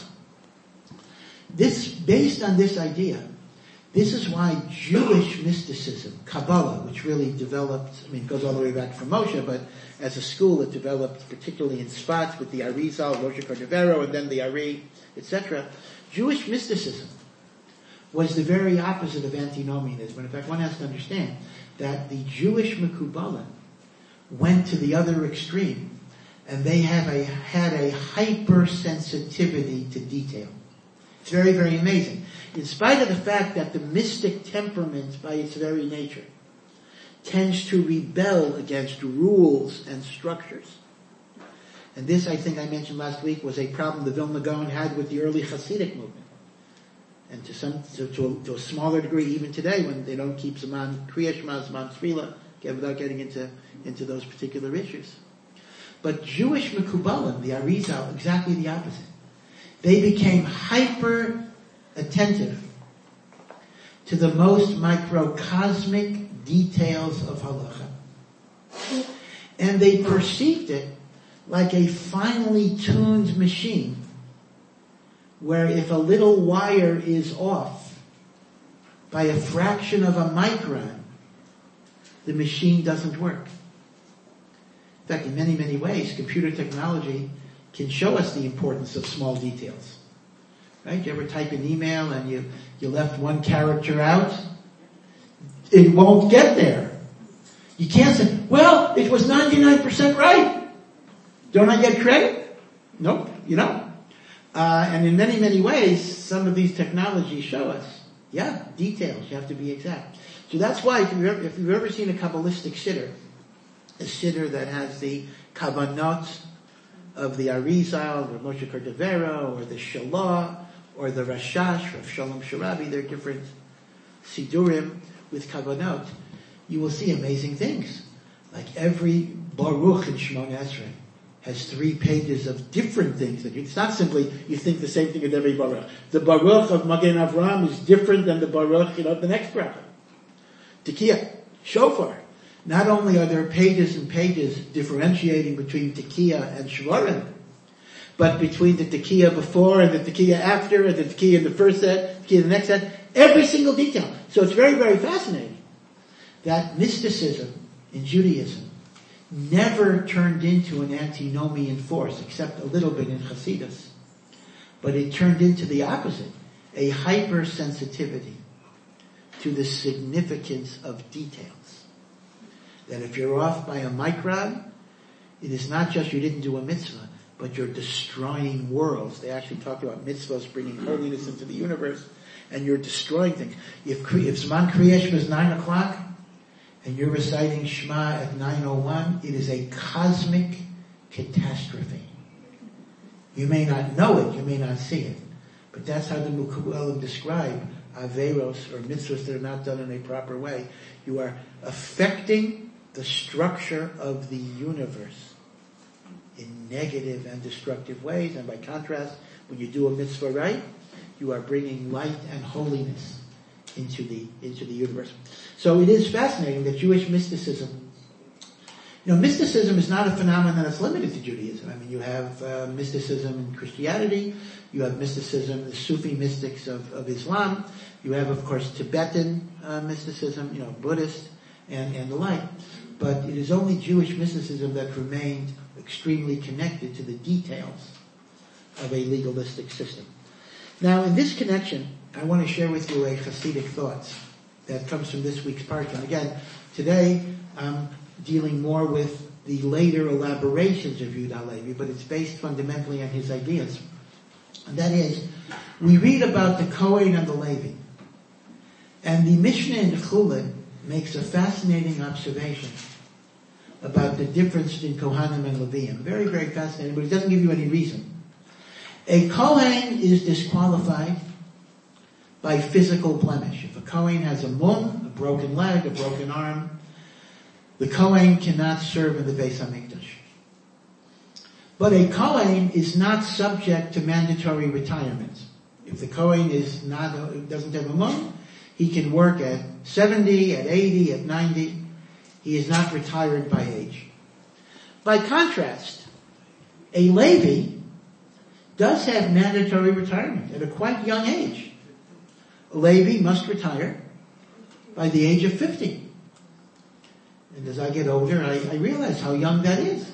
This, based on this idea, this is why Jewish mysticism, Kabbalah, which really developed, I mean, it goes all the way back from Moshe, but as a school it developed particularly in Sfat with the Arizal, Moshe Cordovero, and then the Ari, et cetera. Jewish mysticism was the very opposite of antinomianism. In fact, one has to understand that the Jewish Mekubalim went to the other extreme, and they have a, had a hypersensitivity to detail. It's very, very amazing. In spite of the fact that the mystic temperament, by its very nature, tends to rebel against rules and structures. And this, I think I mentioned last week, was a problem the Vilna Gaon had with the early Hasidic movement. And to some, to, to, a, to a smaller degree, even today, when they don't keep Zaman Kriya Shema, Zaman Tefillah, without getting into, into those particular issues. But Jewish Mekubalim, the Arizal, exactly the opposite. They became hyper attentive to the most microcosmic details of halacha. And they perceived it like a finely tuned machine, where if a little wire is off by a fraction of a micron, the machine doesn't work. In fact, in many, many ways, computer technology can show us the importance of small details. Right? You ever type an email and you, you left one character out? It won't get there. You can't say, well, it was ninety-nine percent right. Don't I get credit? Nope, you don't. Uh, and in many, many ways, some of these technologies show us, yeah, details. You have to be exact. So that's why if you've ever, if you've ever seen a Kabbalistic siddur, a siddur that has the kavanot of the Arizal, or Moshe Cordovero, or the Shalah, or the Rashash, or Shalom Sharabi, they're different siddurim with kavanot, you will see amazing things. Like every Baruch in Shemona Esrei has three pages of different things. That you, it's not simply you think the same thing at every Baruch. The Baruch of Magen Avraham is different than the Baruch, you know, of the next bracha. Tekiah, Shofar. not only are there pages and pages differentiating between Tekiah and Shvarim, but between the Tekiah before and the Tekiah after, and the Tekiah in the first set, Tekiah in the next set, every single detail. So it's very, very fascinating that mysticism in Judaism never turned into an antinomian force, except a little bit in Hasidus. But it turned into the opposite, a hypersensitivity to the significance of details. That if you're off by a micron, it is not just you didn't do a mitzvah, but you're destroying worlds. They actually talk about mitzvahs bringing holiness into the universe, and you're destroying things. If, if Zman Kriyesh was nine o'clock, and you're reciting Shema at nine oh one, it is a cosmic catastrophe. You may not know it, you may not see it, but that's how the Mekubalim describe Averos, or mitzvahs that are not done in a proper way. You are affecting the structure of the universe in negative and destructive ways, and by contrast, when you do a mitzvah right, you are bringing light and holiness into the into the universe. So it is fascinating that Jewish mysticism, you know, mysticism is not a phenomenon that's limited to Judaism. I mean, you have uh, mysticism in Christianity, you have mysticism, the Sufi mystics of, of Islam, you have, of course, Tibetan uh, mysticism, you know, Buddhist, and, and the like. But it is only Jewish mysticism that remained extremely connected to the details of a legalistic system. Now, in this connection, I want to share with you a Hasidic thought that comes from this week's parsha. And again, today I'm dealing more with the later elaborations of Yehuda Halevi, but it's based fundamentally on his ideas. And that is, we read about the Kohen and the Levi. And the Mishnah in Chulin makes a fascinating observation about the difference in Kohanim and Leviim. Very, very fascinating, but it doesn't give you any reason. A Kohen is disqualified by physical blemish. If a Kohen has a mum, a broken leg, a broken arm, the Kohen cannot serve in the Beis HaMikdash. But a Kohen is not subject to mandatory retirement. If the Kohen is not, doesn't have a mum, he can work at seventy, at eighty, at ninety. He is not retired by age. By contrast, a Levi does have mandatory retirement at a quite young age. A Levi must retire by the age of fifty. And as I get older, I, I realize how young that is.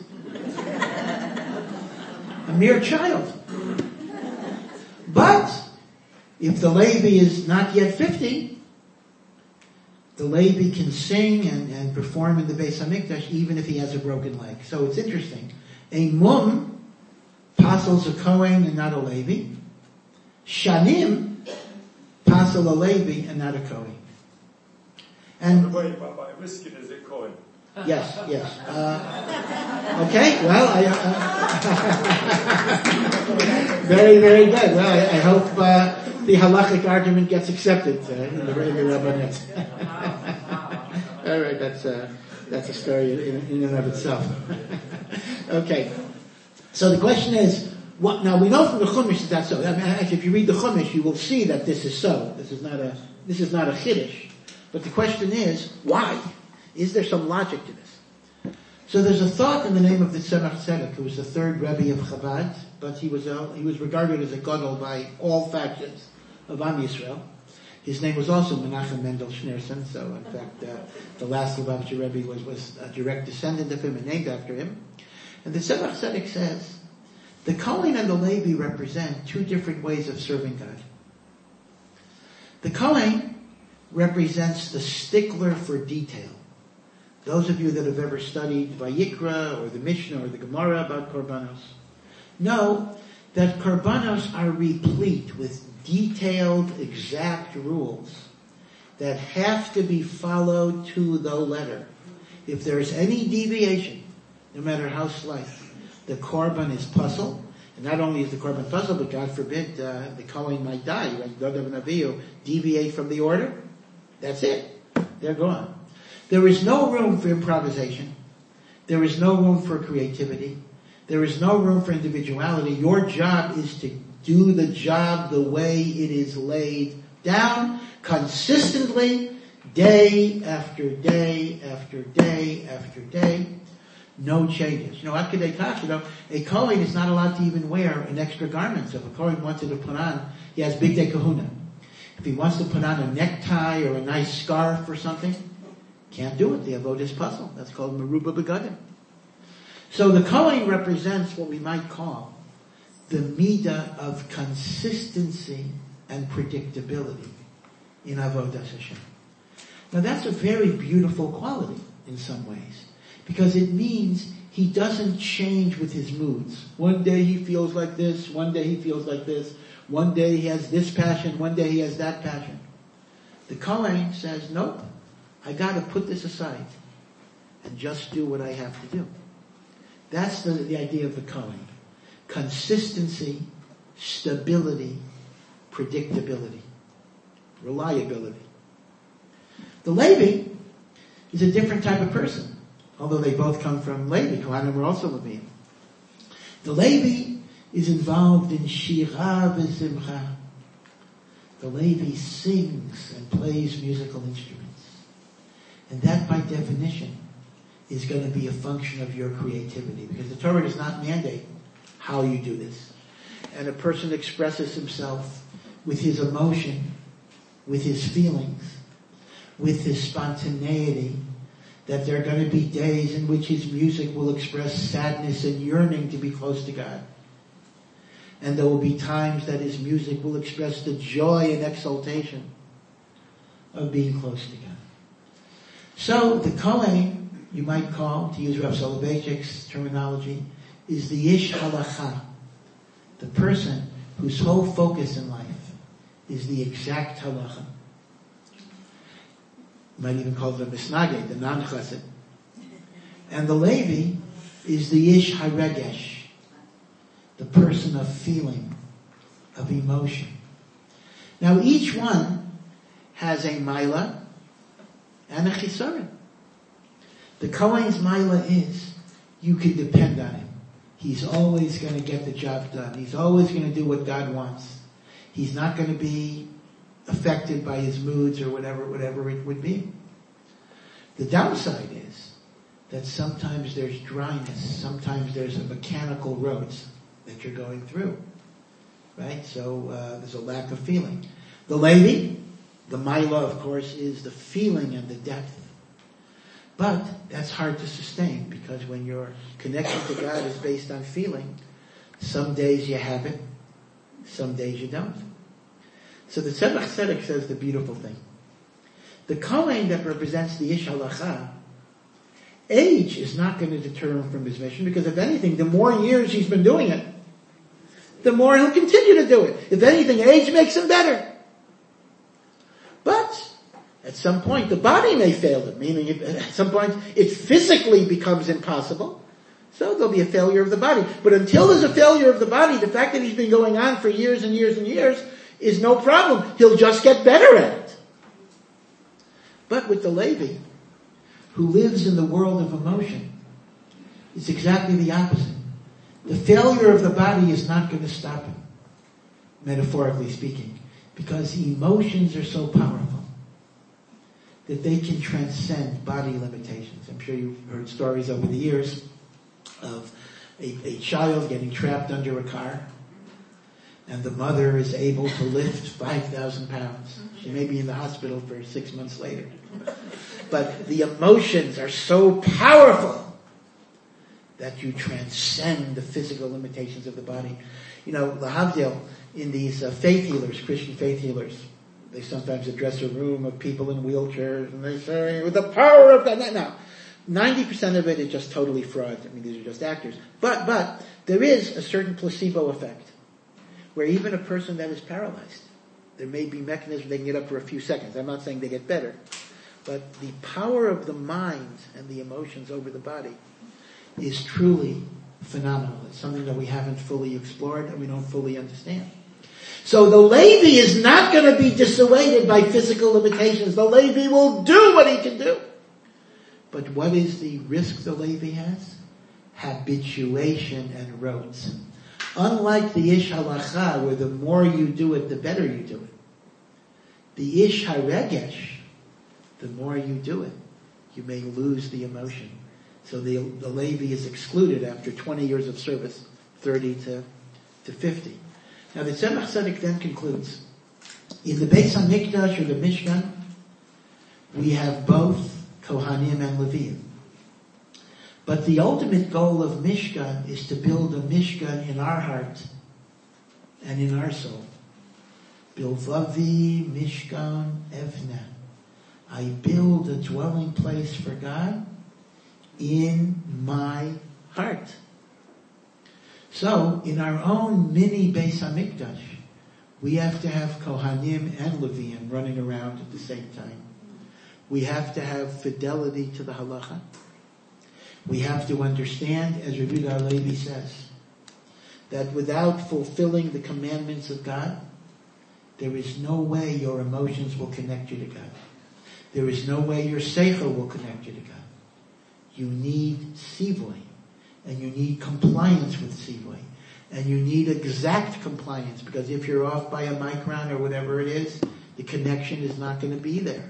A mere child. But if the Levi is not yet fifty, the Levi can sing and, and perform in the Beis HaMikdash even if he has a broken leg. So it's interesting. A mum pasels a Kohen and not a Levi. Shanim pasel a Levi and not a Kohen. And wait, Rabbi, Riskin is a Kohen. Yes, yes. Uh, okay, well, I, uh, very, very good. Well, I, I hope uh, the halachic argument gets accepted uh, in the, in the Rabbanat. All right, that's uh, that's a story in, in and of itself. Okay, so the question is, what? Now we know from the Chumash that that's so. I mean, actually, if you read the Chumash, you will see that this is so. This is not a this is not a chiddush. But the question is, why? Is there some logic to this? So there's a thought in the name of the Tzemach Tzedek, who was the third Rebbe of Chabad, but he was a, he was regarded as a gadol by all factions of Am Yisrael. His name was also Menachem Mendel Schneerson, so in fact, uh, the last Lubavitcher Rebbe was, was a direct descendant of him and named after him. And the Tzemach Tzedek says, the Kohen and the Levi represent two different ways of serving God. The Kohen represents the stickler for detail. Those of you that have ever studied Vayikra or the Mishnah or the Gemara about Korbanos know that Korbanos are replete with detailed, exact rules that have to be followed to the letter. If there is any deviation, no matter how slight, the Korban is puzzle. And not only is the Korban puzzle, but God forbid uh, the Kohen might die. When Dodav and Avihu deviate from the order, that's it. They're gone. There is no room for improvisation. There is no room for creativity. There is no room for individuality. Your job is to do the job the way it is laid down, consistently, Day after day after day after day, no changes. You know, after they talk, you know, a Kohen is not allowed to even wear an extra garment. So if a Kohen wanted to put on, he has big day kahuna. If he wants to put on a necktie or a nice scarf or something, can't do it. The avodas puzzle. That's called meruba begadim. So the Kohen represents what we might call the midah of consistency and predictability in avodas Hashem. Now that's a very beautiful quality in some ways, because it means he doesn't change with his moods. One day he feels like this, one day he feels like this, one day he has this passion, one day he has that passion. The Kohen says, nope, I gotta put this aside and just do what I have to do. That's the, the idea of the Kohen. Consistency, stability, predictability, reliability. The Levi is a different type of person, although they both come from Levi. Kohanim were also Leviim. The Levi is involved in shira v'simcha. The Levi sings and plays musical instruments. And that, by definition, is going to be a function of your creativity, because the Torah does not mandate how you do this. And a person expresses himself with his emotion, with his feelings, with his spontaneity, that there are going to be days in which his music will express sadness and yearning to be close to God. And there will be times that his music will express the joy and exultation of being close to God. So the Kohen, you might call, to use Rav Soloveitchik's terminology, is the Ish Halacha, the person whose whole focus in life is the exact halacha. You might even call it the Misnageh, the non-chesed. And the Levi is the Ish HaRegesh, the person of feeling, of emotion. Now each one has a Maila and a Chisaron. The Kohen's Maila is, you can depend on him. He's always going to get the job done. He's always going to do what God wants. He's not going to be affected by his moods or whatever, whatever it would be. The downside is that sometimes there's dryness. Sometimes there's a mechanical roads that you're going through. Right? So, uh, there's a lack of feeling. The Levi, the Maila, of course, is the feeling and the depth. But that's hard to sustain, because when your connection to God is based on feeling, some days you have it, some days you don't. So the Tzemach Tzedek says the beautiful thing. The Kohen that represents the Ish Halacha, age is not going to deter him from his mission, because if anything, the more years he's been doing it, the more he'll continue to do it. If anything, age makes him better. But at some point, the body may fail him, meaning it, at some point it physically becomes impossible. So there'll be a failure of the body. But until there's a failure of the body, the fact that he's been going on for years and years and years is no problem. He'll just get better at it. But with the Levi, who lives in the world of emotion, it's exactly the opposite. The failure of the body is not going to stop him, metaphorically speaking, because emotions are so powerful that they can transcend body limitations. I'm sure you've heard stories over the years of a, a child getting trapped under a car, and the mother is able to lift five thousand pounds. She may be in the hospital for six months later. But the emotions are so powerful that you transcend the physical limitations of the body. You know, lahavdil, in these uh, faith healers, Christian faith healers, they sometimes address a room of people in wheelchairs, and they say, with the power of God. Now, ninety percent of it is just totally fraud. I mean, these are just actors. But, but, there is a certain placebo effect, where even a person that is paralyzed, there may be mechanisms they can get up for a few seconds. I'm not saying they get better. But the power of the mind and the emotions over the body is truly phenomenal. It's something that we haven't fully explored and we don't fully understand. So the Levi is not going to be dissuaded by physical limitations. The Levi will do what he can do. But what is the risk the Levi has? Habituation and rotes. Unlike the Ish Halacha, where the more you do it, the better you do it. The Ish HaRegesh, the more you do it, you may lose the emotion. So the, the Levi is excluded after twenty years of service, thirty to, to fifty. Now the Tzemach Tzedek then concludes, in the Beis HaMikdash or the Mishkan, we have both Kohanim and Leviim. But the ultimate goal of Mishkan is to build a Mishkan in our heart and in our soul. Bilvavi Mishkan Evna. I build a dwelling place for God in my heart. So, in our own mini Beis HaMikdash, we have to have Kohanim and Leviim running around at the same time. We have to have fidelity to the halacha. We have to understand, as Rabbi Yehuda Halevi says, that without fulfilling the commandments of God, there is no way your emotions will connect you to God. There is no way your seichel will connect you to God. You need sivui, and you need compliance with sivui, and you need exact compliance, because if you're off by a micron or whatever it is, the connection is not going to be there.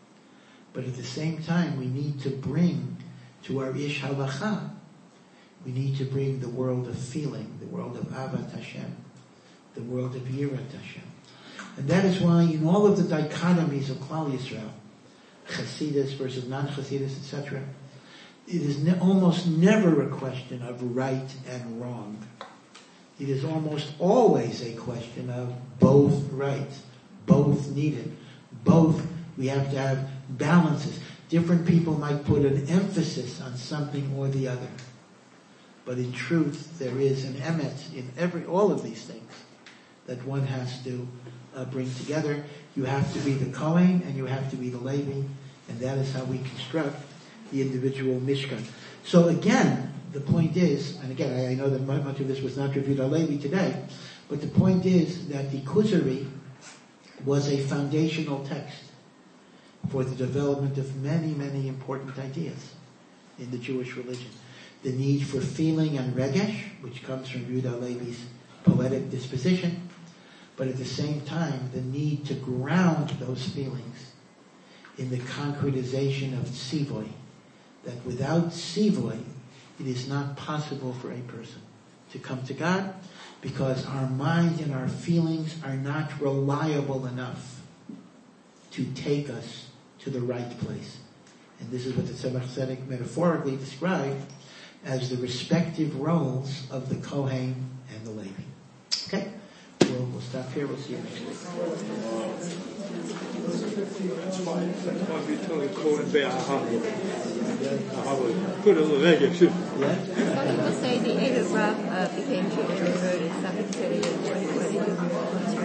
But at the same time, we need to bring to our ish halacha, we need to bring the world of feeling, the world of avat Hashem, the world of yirat Hashem. And that is why in all of the dichotomies of Klal Yisrael, Chasidus versus non-Chasidus, et cetera, it is ne- almost never a question of right and wrong. It is almost always a question of both right, both needed, both. We have to have balances. Different people might put an emphasis on something or the other. But in truth, there is an emet in every, all of these things that one has to uh, bring together. You have to be the Kohen and you have to be the Levi, and that is how we construct the individual Mishkan. So again, the point is, and again, I, I know that much of this was not reviewed by Levi today, but the point is that the Kuzari was a foundational text for the development of many, many important ideas in the Jewish religion. The need for feeling and regesh, which comes from Yehuda Levi's poetic disposition, but at the same time, the need to ground those feelings in the concretization of tzivui, that without tzivui, it is not possible for a person to come to God, because our mind and our feelings are not reliable enough to take us to the right place. And this is what the Tzemach Tzedek metaphorically described as the respective roles of the Kohen and the Levi. Okay? We'll, we'll stop here. We'll see you next week. That's why we told the Kohen Be'ah put a little egg, too. Yeah? Some people say the Erev Rav uh, became Jewish, or something.